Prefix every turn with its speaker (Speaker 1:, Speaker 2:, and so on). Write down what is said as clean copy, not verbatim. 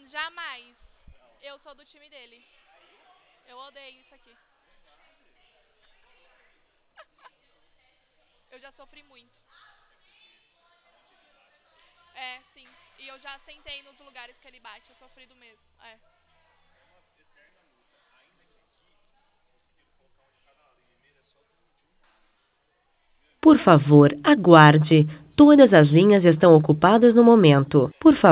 Speaker 1: Jamais. Eu sou do time dele. Eu odeio isso aqui. Eu já sofri muito. É, sim. E eu já sentei nos lugares que ele bate. Eu sofri do mesmo. É.
Speaker 2: Por favor, aguarde. Todas as linhas estão ocupadas no momento. Por favor.